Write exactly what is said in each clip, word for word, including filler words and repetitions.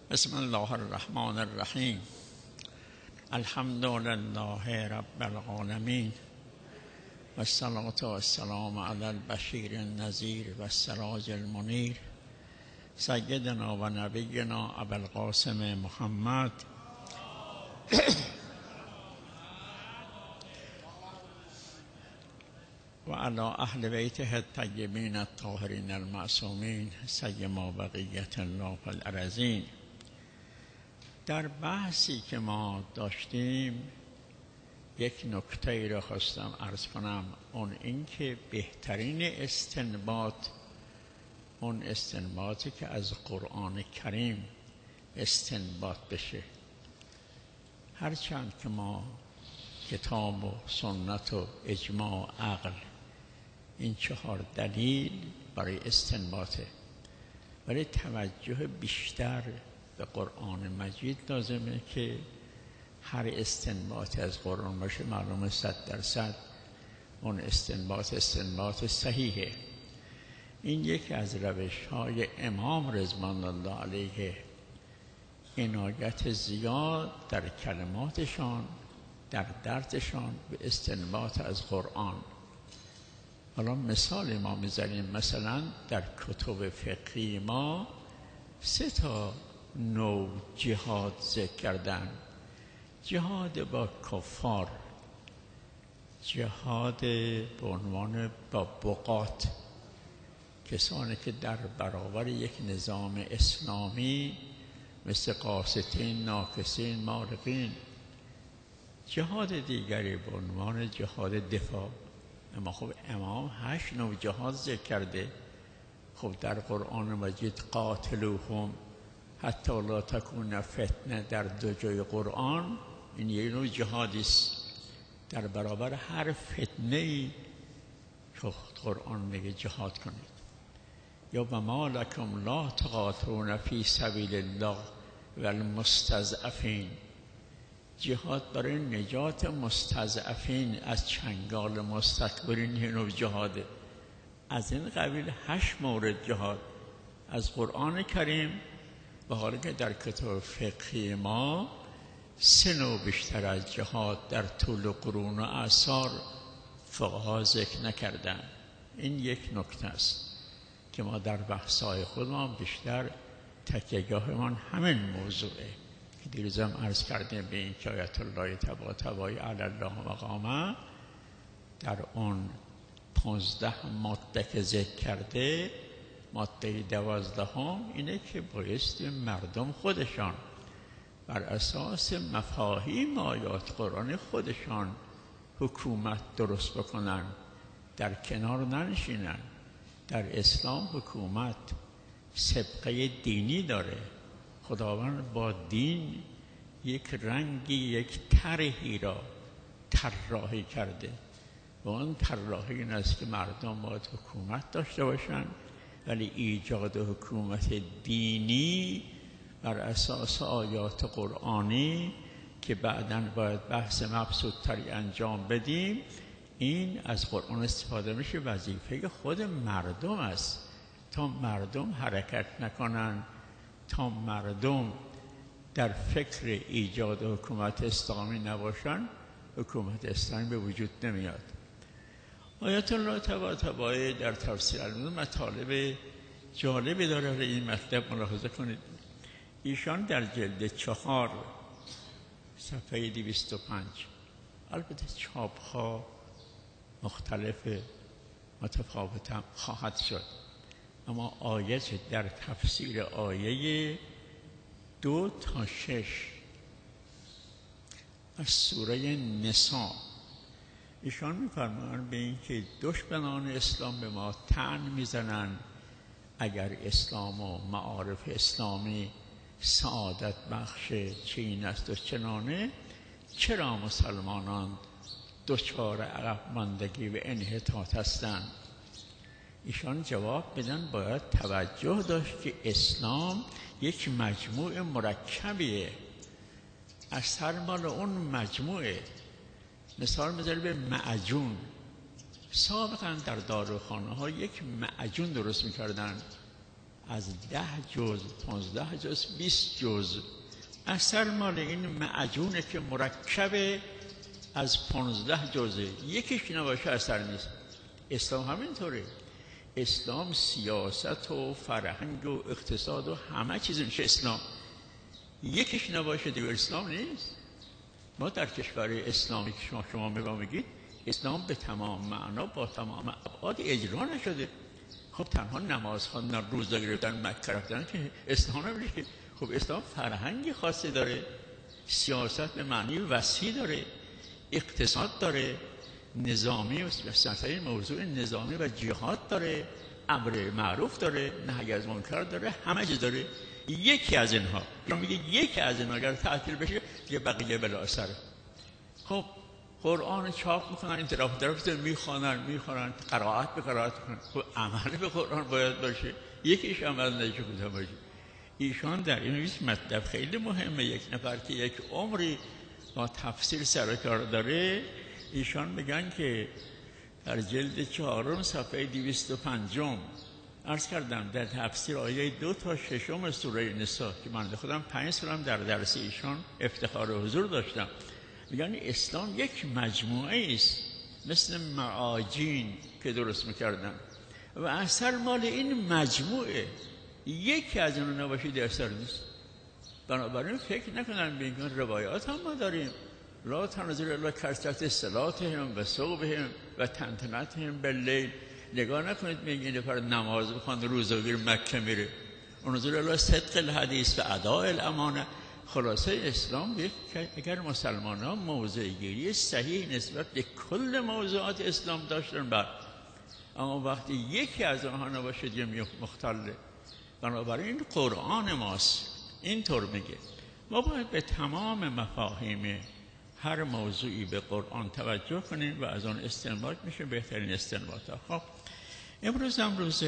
بسم الله الرحمن الرحیم. الحمد لله رب العالمین و الصلاة و السلام علی البشیر النذیر و السراج المنیر سیدنا و نبینا ابوالقاسم محمد و علی اهل بیته الطیبین الطاهرین المعصومین سیما بقیة الله فی الارضین. در بحثی که ما داشتیم یک نکته را خواستم عرض کنم، اون این که بهترین استنباط اون استنباطی که از قرآن کریم استنباط بشه. هرچند که ما کتاب و سنت و اجماع و عقل این چهار دلیل برای استنباطه، ولی توجه بیشتر به قرآن مجید لازمه که هر استنباط از قرآن باشه معلومه صد درصد اون استنباط استنباط صحیحه. این یکی از روش های امام رضوان الله علیه، عنایت زیاد در کلماتشان در دردشان به استنباط از قرآن. حالا مثال ما میزنیم، مثلا در کتب فقهی ما سه تا نوع جهاد ذکر کردن: جهاد با کفار، جهاد به عنوان با بغات، کسانی که در برابر یک نظام اسلامی مثل قاسطین، ناکسین، مارقین. جهاد دیگری به عنوان جهاد دفاع. اما خب امام هشت نوع جهاد ذکر کرده. خب در قرآن مجید قاتلوهم حتی لا تکون فتنه در دو جای قرآن، این یک نوع جهادی است در برابر هر فتنه‌ای که قرآن میگه جهاد کنید. یا و ما لکم لا تقاتلون فی سبیل الله و المستضعفین، جهاد برای نجات مستضعفین از چنگال مستکبرین، یه نوع جهاده. از این قبیل هشت مورد جهاد از قرآن کریم، و حالا که در کتاب فقهی ما سه نوع بیشتر از جهاد در طول قرون و اعصار فقها ذکر نکردن. این یک نکته است که ما در بحث‌های خودمان بیشتر تکیه‌گاهمان همین موضوعه که دیروزم عرض کردیم به این که آیت الله طباطبایی علی الله مقامه در اون پانزده ماده که ذکر کرده، ماده دوازدهم اینه که بایستی مردم خودشان بر اساس مفاهیم آیات قرآن خودشان حکومت درست بکنن، در کنار ننشینن. در اسلام حکومت سبقه دینی داره. خداوند با دین یک رنگی، یک طرحی را طراحی کرده و اون طراحی این است که مردم باید حکومت داشته باشن، ولی ایجاد حکومت دینی بر اساس آیات قرآنی که بعداً باید بحث مبسوط‌تری انجام بدیم، این از قرآن استفاده میشه. وظیفه خود مردم است. تا مردم حرکت نکنن، تا مردم در فکر ایجاد حکومت اسلامی نباشن، حکومت اسلامی به وجود نمیاد. آیت الله طباطبایی در تفسیر المنون مطالب جالبی داره. این مطلب ملاحظه کنید. ایشان در جلد چهار صفحه دویست و پنج، البته چاپ ها مختلف متفاوت هم خواهد شد، اما آیت در تفسیر آیه دو تا شش از سوره نساء ایشان می‌فرمایند به این که دشمنان اسلام به ما طعن میزنن اگر اسلام و معارف اسلامی سعادت بخش چین است و چنانه، چرا مسلمانان دچار عقب ماندگی و انحطاط هستند؟ ایشان جواب بدن باید توجه داشت که اسلام یک مجموعه مرکبیه، اثر مال اون مجموعه. مثال میذاره به معجون. سابقا در داروخانه ها یک معجون درست میکردن از ده جز پانزده جز بیست جز. اثر مال این معجونه که مرکب از پانزده جزه، یکیش نباشه اثر نیست. اسلام همینطوره. اسلام سیاست و فرهنگ و اقتصاد و همه چیز میشه اسلام. یکیش نباشه دیگه اسلام نیست. ما در کشور اسلامی که شما شما به ما میگید اسلام به تمام معنا با تمام ابعاد اجرا نشده. خب تنها نماز خواندن، روزه گرفتن، مکه رفتن که اسلام نمیشه. خب اسلام فرهنگی خاصی داره، سیاست به معنی وسیع داره، اقتصاد داره، نظامی و سلسله موضوع نظامی و جهاد داره، امر معروف داره، نهی از منکر داره، همه چیز داره. یکی از اینها یا میگه یکی از اینها اگر تعطیل بشه دیگه بقیه بلا اثره. خب قرآن چاپ میکنن، این طرف طرف میخوانن میخوانن قرائت به قرائت میکنن. خب عمل به قرآن باید باشه، یکیش عمل نشه کجا باشه. ایشان در این مطلب خیلی مهمه. یک نفر که یک عمری با تفسیر سر کار داره، ایشان میگن که در جلد چهارم صفحه دویست و پنجم عرض کردم در تفسیر آیه دو تا ششم سوره نساء که من خودم پنج سالم در درس ایشان افتخار و حضور داشتم، میگن اسلام یک مجموعه است مثل معاجین که درست میکردن و اثر مال این مجموعه. یکی از اون نباشید اثر نیست. بنابراین فکر نکنن به این روایات هم ما داریم لا تنظر الا کثرت صلاتهم و صومهم و تنتنتهم باللیل. نگاه نکنید میگه این نفر نماز بخوند روزه مکه میره. انظر الا صدق الحدیث و اداء الامانه. خلاصه اسلام بیه که اگر مسلمان ها موضع گیری صحیح نسبت به کل موضوعات اسلام داشتن بر، اما وقتی یکی از آنها نباشه دیگه مختله. بنابراین قرآن ماست اینطور میگه ما باید به تمام مفاهیم هر موضوعی به قرآن توجه کنیم و از آن استنباط میشه بهترین استنباط ها. خب امروز هم روز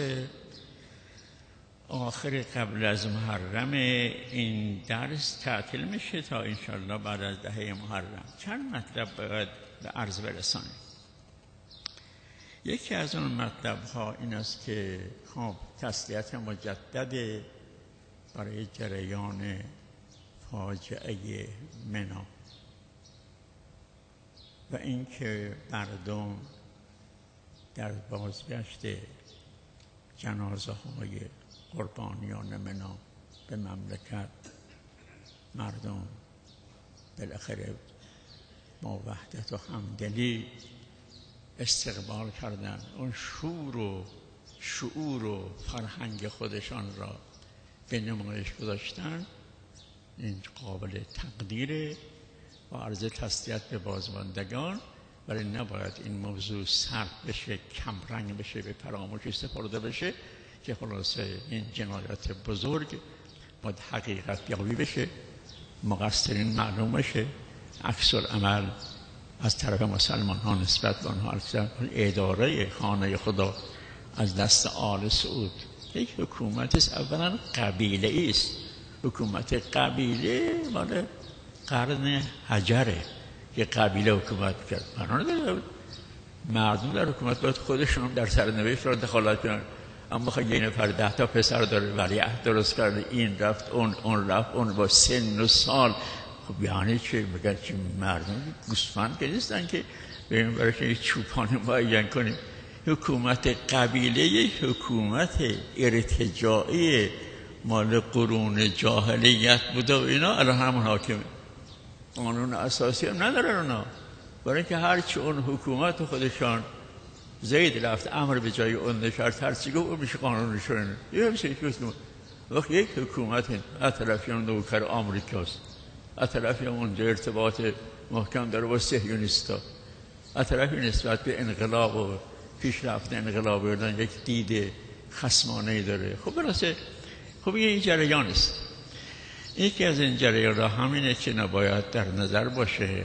آخر قبل از محرم، این درس تعطیل میشه تا انشالله بعد از دهه محرم. چند مطلب باید به عرض برسانیم. یکی از اون مطلب ها این است که خب تسلیت مجدد برای جریان فاجعه منا و اینکه مردم در بازگشت جنازه های قربانیان منا به مملکت مردم بالاخره با وحدت و همدلی استقبال کردن، اون شور و شعور و فرهنگ خودشان را به نمایش گذاشتن. این قابل تقدیره و عرض تسلیت به بازماندگان، ولی نباید این موضوع صرف بشه، کمرنگ بشه، به فراموشی سپرده بشه که خلاصه این جنایت بزرگ باید حقیقت یابی بشه، مقصرین معلوم بشه، عکس العمل از طرف مسلمان ها نسبت به آنها اداره خانه خدا از دست آل سعود یک حکومت است اولا قبیله است. حکومت قبیله مال قرن حجره که قبیله حکومت کرد. بنابراین مردم در حکومت باید خودشون در سرنوشت را دخالت کنن. اما خیلی یه نفر ده تا پسر داره ولیعهد درست کرده، این رفت اون اون رفت اون با سن و سال. خب یعنی چه؟ بگن که مردم گوسفند که نیستن که بریم برایش یک چوپانی معین کنیم. حکومت قبیله یک حکومت ارتجاعی مال قرون جاهلیت بوده و اینا الان همون حاکمه. قانون اساسی هم نداره اونا، برای اینکه هرچی اون حکومت خودشان زید رفت امر به جای اون نشست هرچی گفت اون میشه قانونشونه. یه همچه وقت یک حکومت از طرفی اون نوکر آمریکاست، از طرفی اونجا ارتباط محکم داره با صهیونیستا، از طرفی نسبت به انقلاب و پیشرفت انقلاب اردن یک دید خصمانه‌ای داره. خب براسه خب این جریان است. یکی از این جریان را همینه که نباید در نظر باشه.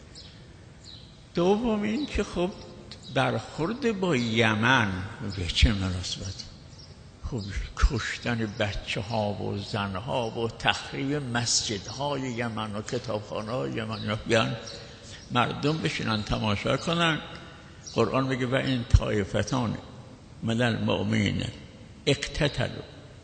دوم این که خب برخورد با یمن به چه مناسبت؟ خب کشتن بچه ها و زن ها و تخریب مسجد های یمن و کتابخانه های یمن، بیان مردم بشینن تماشا کنن. قرآن میگه و این طایفتان من المؤمنین اقتتلوا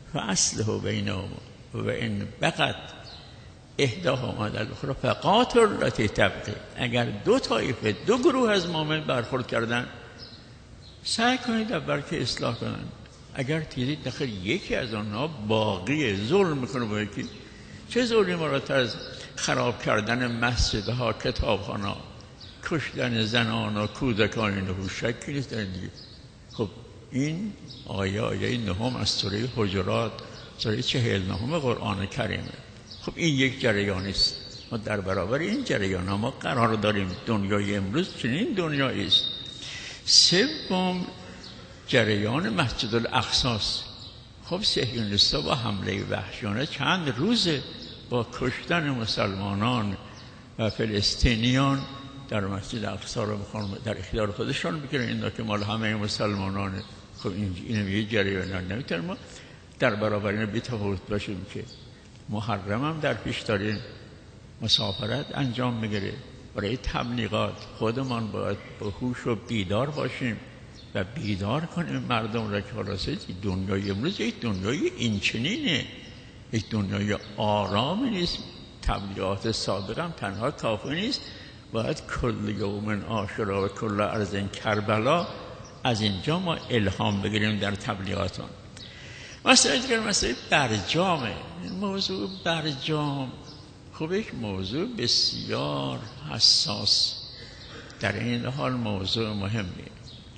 فاصلحوا بینهما و ان بغت احداهما علی الاخری فقاتلوا التی تبغی. اگر دو طایفه دو گروه از مؤمن برخورد کردن سعی کنید اول که اصلاح کنن. اگر دیدید نخیر یکی از آنها باقی ظلم میکنه با یکی، چه ظلمی مراتب از خراب کردن مسجدها، کتابخانه، کشتن زنان و کودکان، اینو شکی نیست در این دیگه. خب این آیه آیه نهم از سوره حجرات، سوره چهل نهم قرآن کریمه. خب این یک جریانی است. ما در برابر این جریان ها ما قرار داریم. دنیای امروز چنین دنیایی است. سوم جریان مسجد الاقصی است. خب صهیونیست‌ها با حمله وحشیانه چند روزه با کشتن مسلمانان و فلسطینیان در مسجد الاقصی رو میخوان در اختیار خودشان بگیرن، اینا که مال همه مسلمانانه. خب این اینم یه جریان. نمیتونیم ما در برابر این بی‌تفاوت باشیم که محرم هم در پیش داریم، مسافرت انجام میگیره. برای تبلیغات خودمان باید با هوش و بیدار باشیم و بیدار کنیم مردم را که خلاصه دنیای امروز یک دنیای اینچنینه، یک دنیای آرام نیست. تبلیغات سابق هم تنها کافی نیست، باید کل یوم عاشورا و کل ارض کربلا از اینجا ما الهام بگیریم در تبلیغاتون. مسئله دیگر مسئله برجامه. این موضوع برجام خب یک موضوع بسیار حساس، در این حال موضوع مهمی.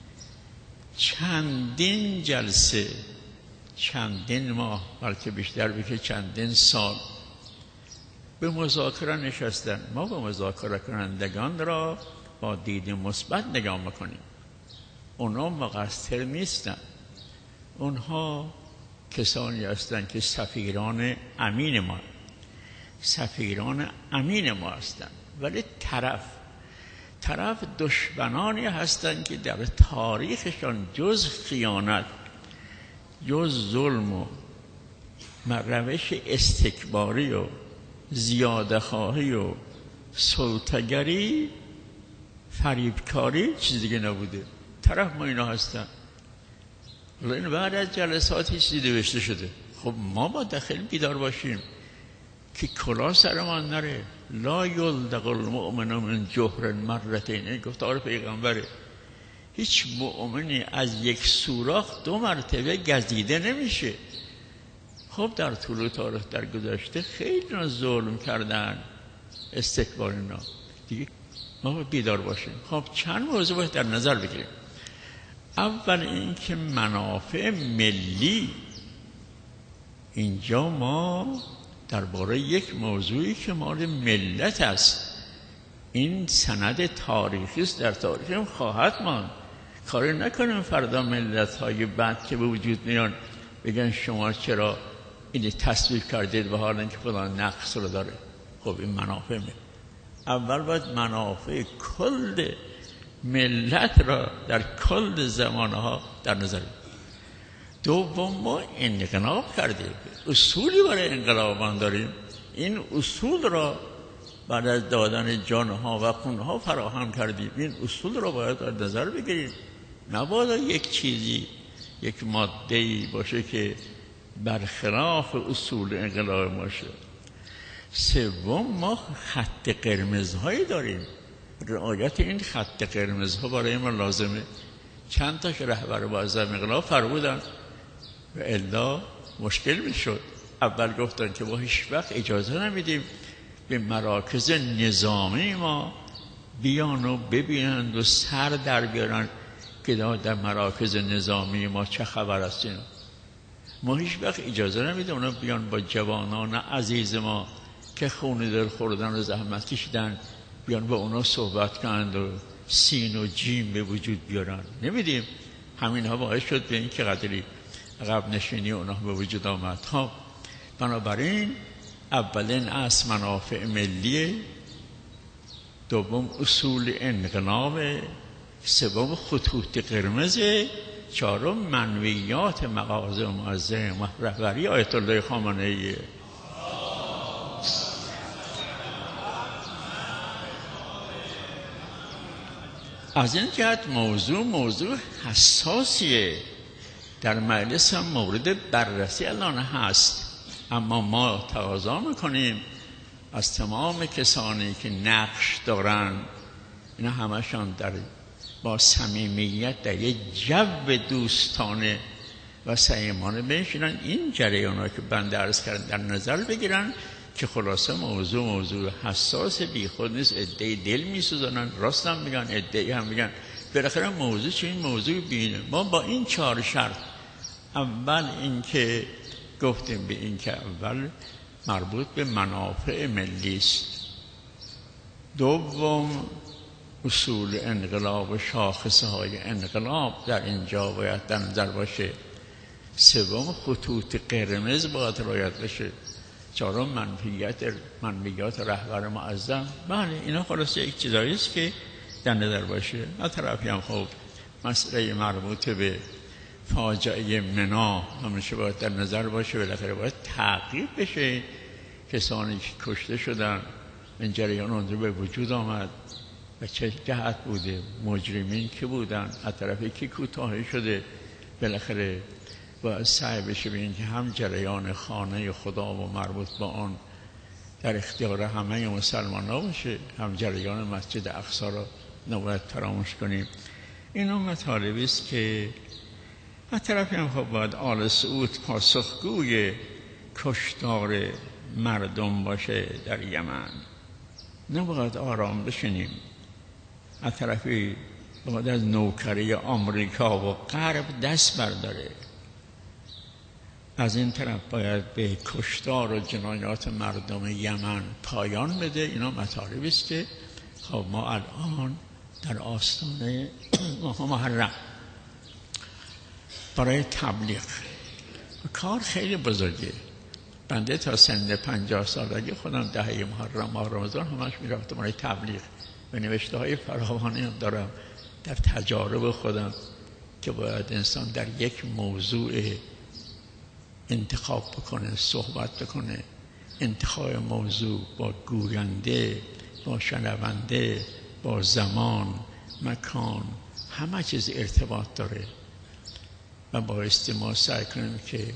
چندین جلسه، چندین ماه، بلکه بیشتر بگه چندین سال به مذاکره نشستن. ما به مذاکره کنندگان را با دید مثبت نگاه میکنیم. اونا مقصر نیستن. اونها کسانی هستند که سفیران امین ما سفیران امین ما هستند، ولی طرف طرف دشمنانی هستند که در تاریخشان جز خیانت، جز ظلم و روش استکباری و زیاده خواهی و سلطه‌گری، فریبکاری چیز دیگه نبوده. طرف ما اینا هستن. این بعد از جلسات چیزی نوشته شده. خب ما با داخل بیدار باشیم که کلا سرمان نره. لا یلدغ المؤمن من جحر مرتین، این گفتار پیغمبره. هیچ مؤمنی از یک سوراخ دو مرتبه گزیده نمیشه. خب در طول تاریخ در گذشته خیلی ظلم کردن، استکبار اینا دیگه. ما بیدار باشیم. خب چند موضوع باید در نظر بگیریم. اول این که منافع ملی، اینجا ما درباره یک موضوعی که مال ملت است، این سند تاریخی است، در تاریخ هم خواهد ماند. کاری نکنیم فردا ملت های بعد که به وجود میان بگن شما چرا این تصویب کردید و حالا اینکه فلان نقص رو داره. خب این منافع ملی. اول باید منافع کل ملت را در کل زمانها در نظر بگیریم. دوم ما انقلاب کردیم، اصولی برای انقلابان داریم. این اصول را بعد از دادن جانها و خونها فراهم کردیم. این اصول را باید در نظر بگیریم. نباید یک چیزی، یک ماده‌ای باشه که برخلاف اصول انقلاب ما شد. سوم ما خط قرمزهایی داریم. رعایت این خط قرمزها برای ما لازمه. چند تا که رهبر معظم انقلاب فرمودن و الا مشکل میشد. اول گفتن که ما هیچ وقت اجازه نمیدیم به مراکز نظامی ما بیان و ببینند و سر در بیارن که در مراکز نظامی ما چه خبر است. ما هیچ وقت اجازه نمیدیم اونا بیان با جوانان عزیز ما که خون دل خوردن و زحمت کشیدن بیان با اونا صحبت کنند و سین و جیم به وجود بیارن. نمیدیم. همین ها باعث شد به این که قدری عقب نشینی اونا به وجود آمد. ها بنابراین اولین از منافع ملیه، دوم اصول انقلاب، سوم خطوط قرمزه، چهارم منویات مغازه معظم و رهبری آیت الله خامنه ای. از این جهت موضوع موضوع حساسیه. در مجلس هم مورد بررسی الان هست، اما ما تقاضا میکنیم از تمام کسانی که نقش دارن، اینا همشان در با صمیمیت در یک جو دوستانه و صمیمانه بنشینن، این جریانا که بنده عرض کردم در نظر بگیرن که خلاصه موضوع موضوع حساس بی خود نیست. عده‌ای دل میسوزانن، راست هم میگن، عده‌ای هم میگن. بالاخره موضوع چه؟ این موضوع بینه. ما با این چهار شرط، اول اینکه گفتیم به این که اول مربوط به منافع ملی است، دوم اصول انقلاب و شاخصه های انقلاب در اینجا باید در نظر باشه، سوم خطوط قرمز باید رعایت بشه، چهارم منفیت منفیات رهبر معظم. بله اینا خلاصه یک چیزایی است که در نظر باشه. از طرفی هم خب مسئله مربوط به فاجعه منا همیشه باید در نظر باشه، بالاخره باید تعقیب بشه کسانی که کشته شدن، این جریان اون رو به وجود آمد و چه جهت بوده، مجرمین که بودن، از طرفی که کوتاهی شده، بالاخره باید سعی بشه به این که هم جریان خانه خدا و مربوط با آن در اختیار همه مسلمان ها باشه، هم جریان مسجد اقصی را نباید فراموش کنیم. اینا مطالبی است که از طرفی هم خب باید آل سعود پاسخگوی کشتار مردم باشه در یمن، نباید آرام بشینیم. از طرفی باید از نوکری آمریکا و غرب دست برداره، از این طرف باید به کشتار و جنایات مردم یمن پایان بده. اینا مطالبی است که خب ما الان در آستانه ماه محرم برای تبلیغ کار خیلی بزرگه. بنده تا سن پنجاه سالگی خودم دهه محرم ماه رمضان همش میرفتم برای تبلیغ و نوشته های فراوانی هم دارم در تجارب خودم که باید انسان در یک موضوع انتخاب بکنه، صحبت بکنه. انتخاب موضوع با گوینده، با شنونده، با زمان، مکان، همه چیز ارتباط داره و بایستی ما سعی کنیم که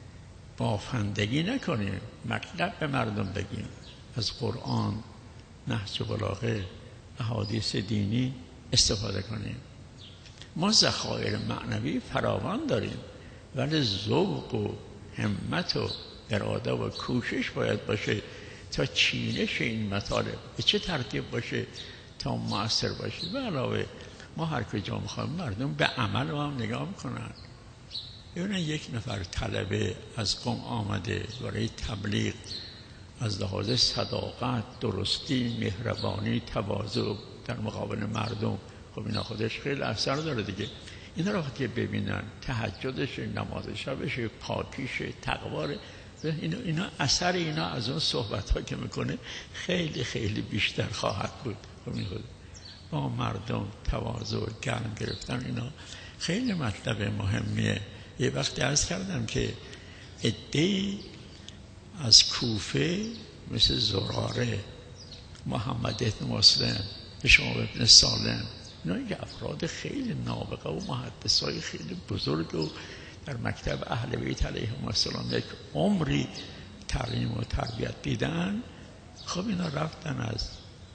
بافندگی نکنیم، مطلب به مردم بگیم، از قرآن، نهج بلاغه، احادیث دینی استفاده کنیم. ما ذخایر معنوی فراوان داریم، ولی ذوق و همت و اراده و کوشش باید باشه تا چینش این مطالب به چه ترتیب باشه تا مؤثر باشه. به علاوه ما هر کجا میخوایم مردم به عمل هم نگاه میکنن. یعنی یک نفر طلبه از قم آمده برای تبلیغ، از لحاظ صداقت، درستی، مهربانی، تواضع در مقابل مردم، خب اینا خودش خیلی اثر داره دیگه. اینا رو وقتی ببینن، تهجدش، نماز شبش، پاکیش، تقوار، اینا, اینا اثر اینا از اون صحبت ها که میکنه خیلی خیلی بیشتر خواهد بود. خب این خود با مردم تواضع و گرم گرفتن، اینا خیلی مطلب مهمیه. یه وقتی عرض کردم که عده‌ای از کوفه مثل زراره، محمد ابن مسلم، هشام ابن سالم، اینا یک افراد خیلی نابغه و محدثای خیلی بزرگ و در مکتب اهل بیت علیهم السلام یک عمری تعلیم و تربیت دیدن. خب اینا رفتن از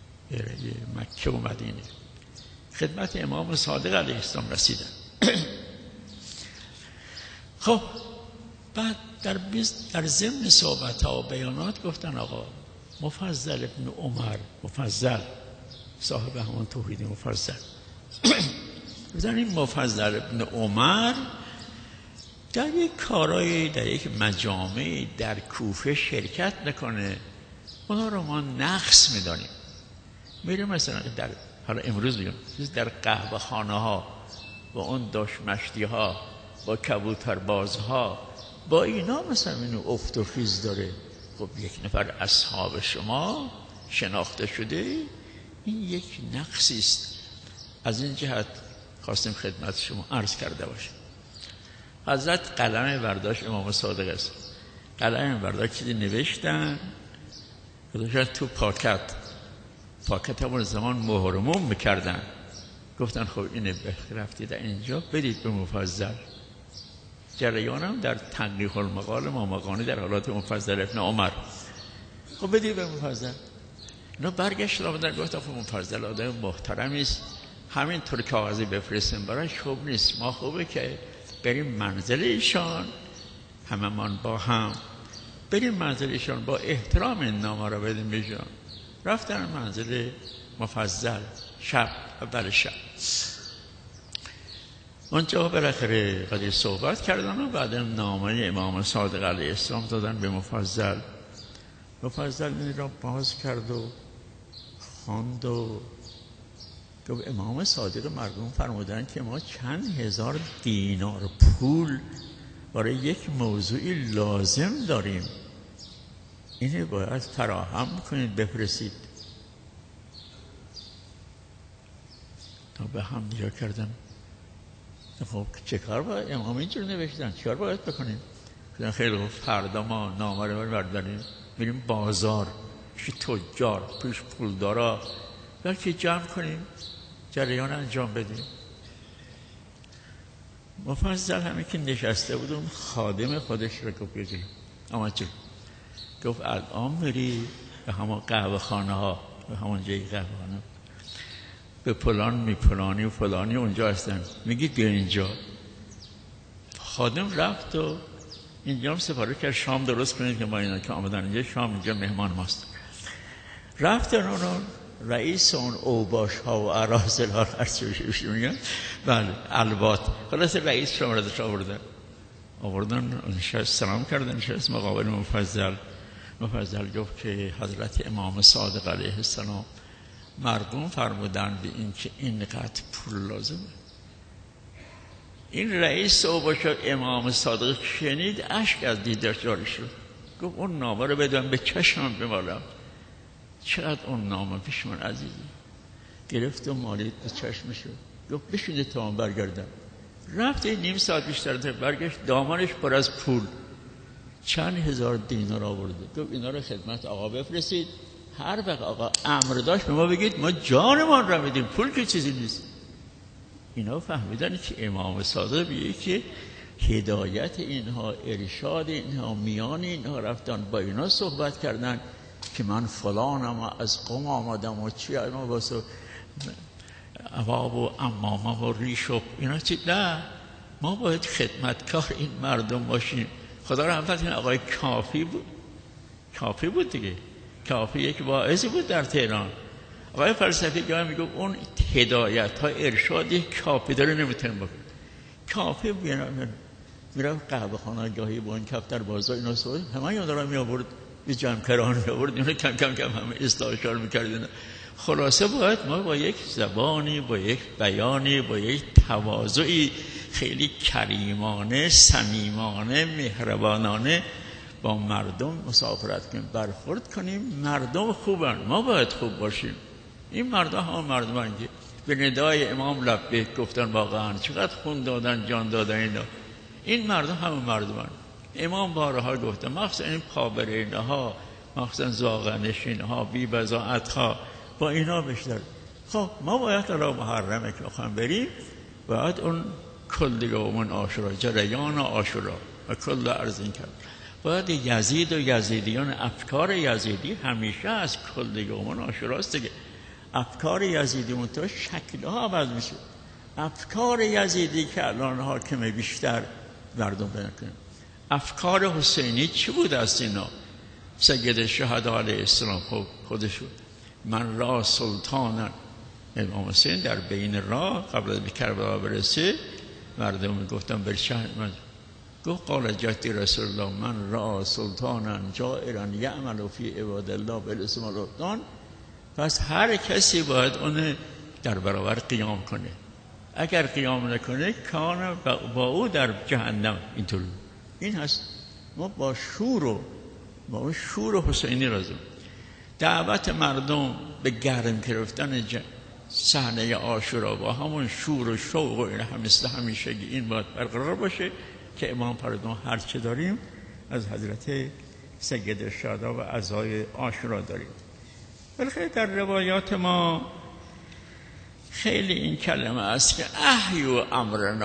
مکه و مدینه خدمت امام صادق علیه السلام رسیدن. خب بعد در در ضمن صحبت ها و بیانات گفتن آقا مفضل ابن عمر، مفضل صاحب همون توحید مفضل، گفتن این مفضل ابن عمر در یک کارایی، در یک مجامعی در کوفه شرکت نکنه، اونا رو ما نقص میدانیم. میریم مثلا در حالا امروز بگم در قهوه خانه ها با اون داشمشتی ها، با کبوتر بازها، با اینا مثلا اینو افت و خیز داره. خب یک نفر اصحاب شما شناخته شده، این یک نقصی است. از این جهت خواستیم خدمت شما عرض کرده باشیم. حضرت قلم برداشت امام صادق است، قلم برداشت که نوشتن گذاشتن تو پاکت، پاکت همون زمان مهرموم میکردن. گفتن خب اینه رفتید اینجا بدید به مفضل. جریانم در تنقیح المقال مامقانی در حالات مفضل ابن عمر. خب بدید به مفضل. اینا برگشت آمدن گفت آخه مفضل آدم محترمی است، همینطور کاغذی بفرستیم براش خوب نیست، ما خوبه که بریم منزل ایشان هممان با هم بریم منزل ایشان با احترام این نامه را بدیم بیشان. رفتن منزل مفضل شب اول شب. اونجا بالاخره قدری صحبت کردن و بعد نامه امام صادق علیه السلام دادن به مفضل. مفضل این را باز کرد و خواند و گفت امام صادق مرحوم فرمودن که ما چند هزار دینار پول برای یک موضوعی لازم داریم، اینه باید فراهم کنید بفرستید. تا به هم نگاه کردم، خب چه کار باید امام اینجور نوشتن، چه کار باید بکنیم؟ گفتن خیلی خوب فردا ما نامه رو برداریم میریم بازار پیش تجار پیش پولدارا بلکه جمع کنیم جریان انجام بدیم. مفضل همه که نشسته بود اون خادم خودش رو گفت بگیم اما چون گفت الان میری به همون قهوه خانه ها به همون جایی قهوه خانه به فلان می فلانی و فلانی اونجا هستن، میگید بیا اینجا. خادم رفت و اینجا هم سفارش کرد شام درست کنید که ما اینا که آمدن اینجا شام اینجا مهمان ماست. رفتن اونو رئیس اون اوباش ها و اراذل ها هرچی میگن بله البات خلاص رئیس شما رو آوردن آوردن نشست سلام کردن نشست مقابل مفضل. مفضل گفت که حضرت امام صادق علیه السلام مرحوم فرمودن به این که اینقدر پول لازمه. این رئیس اوباش امام صادق شنید اشک از دیدش جاری شد. گفت اون نامه رو بدم به چشمم بمالم. چقدر اون نامه پیش من عزیزی. گرفت و مالید به چشمش شد. گفت بشینید تا من برگردم. رفت نیم ساعت بیشتر تا برگشت دامانش پر از پول چند هزار دینار آورده. گفت اینا رو خدمت آقا بفرستید، هر وقت آقا امر داشت به ما بگید ما جانمان را میدیم، پول که چیزی نیست. اینا فهمیدن که امام صادق بیه که هدایت اینها ارشاد اینها میان اینها رفتن با اینا صحبت کردن که من فلانم و از قم آمدم و چی اینا واسه عواب و امامه و ریش و اینا چی. نه ما باید خدمتکار این مردم باشیم. خدا رحمت کنه آقای کافی بود، کافی بود دیگه، کافی یک واعظی بود در تهران. آقای فلسفی گاهی میگه اون هدایت ها ارشاد یک کافی داره نمیتونه بکنه. کافی میرم میرم قهوه خانه گاهی با این کفتر بازار اینا صحبت همه یاد دارم می آورد به جمع کران می آورد اینا کم کم کم همه استاشار میکردن. خلاصه باید ما با یک زبانی با یک بیانی با یک تواضعی خیلی کریمانه صمیمانه مهربانانه با مردم مسافرت کنیم، برخورد کنیم. مردم خوبن، ما باید خوب باشیم. این مردم هم مردمن که به ندای امام لبیک گفتن، واقعا چقدر خون دادن جان دادن اینا. این مردم هم مردمن. امام بارها گفتن مخصوصا این پابرینه ها، مخصوصا زاغنشین ها، بی بضاعت ها، با اینا بیشتر. خب ما باید الان محرمه که بخوام بریم باید اون کل یوم عاشورا جریان عاشورا و کل عرض این کرد باید یزید و یزیدیان افکار یزیدی همیشه از کل یوم عاشورا است دیگه. افکار یزیدی منتها شکلها عوض میشه. افکار یزیدی که الان حاکمه بیشتر مردم بیان کنه. افکار حسینی چی بود از اینا؟ سید شهدا علیه السلام خب خودشون من را سلطانن امام حسین در بین راه قبل از به کربلا برسه مردم میگفتن برشن من گفت قال جدی رسول الله من را سلطانن جائرن یعمل فی عباد الله بالاسم الرحمن. پس هر کسی باید اون در برابر قیام کنه. اگر قیام نکنه کان با او در جهنم. اینطور این هست. ما با شور و با اون شور حسینی لازم دعوت مردم به گرم گرفتن صحنه عاشورا با همون شور و شوق و این مثل همیشه این باید برقرار باشه که امام فرمودن هر چه داریم از حضرت سید الشهدا و عزای عاشورا داریم. بلکه در روایات ما خیلی این کلمه است که احیو امرنا،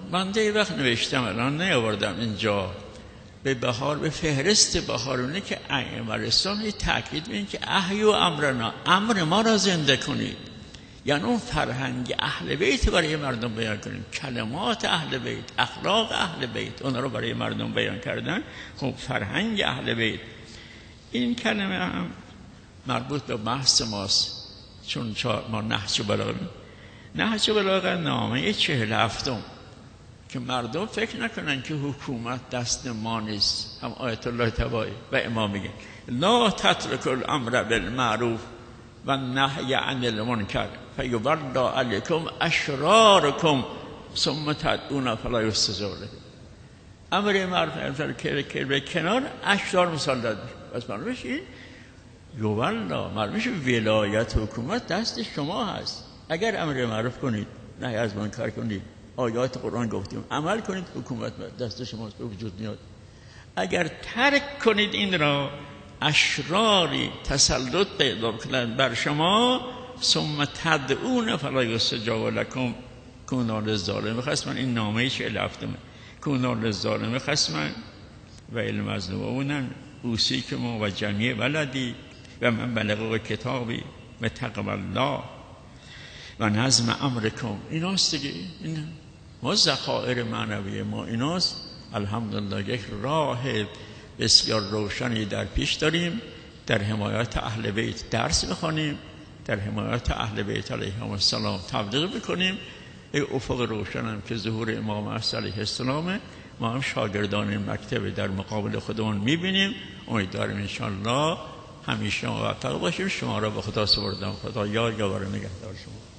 من یه وقت نوشتم الان نیاوردم اینجا به بهار، به فهرست بهارونه که ائمه الاسلام تاکید می‌کنه که احیوا امرنا، امر ما را زنده کنید. یعنی اون فرهنگ اهل بیت برای مردم بیان کنیم، کلمات اهل بیت، اخلاق اهل بیت، اون رو برای مردم بیان کردن. خب فرهنگ اهل بیت، این کلمه هم مربوط به بحث ماست، چون ما نهج بلاغه نهج بلاغه نامه چهل هفتم که مردم فکر نکنن که حکومت دست ما نیست. هم آیت الله طباطبایی و امام میگن لا تترکوا الامر بالمعروف و نهی عن المنکر فیبرد علیکم اشرارکم ثم تدعون فلا یستجاب لکم. امر معروف که به کنار اشرار مثال داد. پس معلومه این یوالله، معلومه ولایت حکومت دست شما هست. اگر امر معروف کنید، نهی از منکر کنید، آیات قرآن گفتیم عمل کنید، حکومت دست شماست، به وجود میاد. اگر ترک کنید این را، اشراری تسلط پیدا کنند بر شما، ثم تدعون فلا یستجاب لکم کونوا للظالم خصما. این نامه چهل هفتمه. کونوا للظالم خصما و المظلومون اوصیکم و جمیع ولدی و من بلغ کتابی و تقوی الله و نظم امرکم. ایناست دیگه، این ما ذخایر معنوی ما ایناست. الحمدلله یک راه بسیار روشنی در پیش داریم. در حمایت اهل بیت درس بخونیم، در حمایت اهل بیت علیهم السلام تبلیغ بکنیم. ای افق روشن هم که ظهور امام عصر علیه السلام، ما هم شاگردان مکتب در مقابل خودمون میبینیم. امیدواریم انشاءالله همیشه موفق باشیم. شما را به خدا سپردم. خدا یار یاور نگهدار شما.